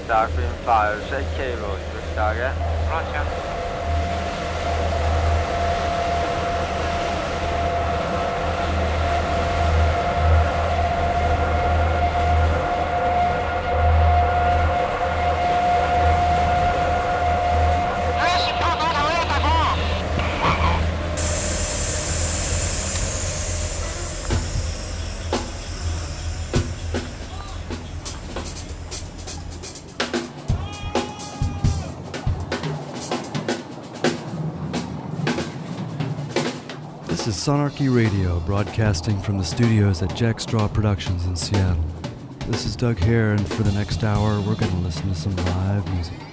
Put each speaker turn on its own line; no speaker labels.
Darkwing 5, set cable to target.
Roger.
This is Sonarchy Radio, broadcasting from the studios at Jack Straw Productions in Seattle. This is Doug Hare, and for the next hour, we're going to listen to some live music.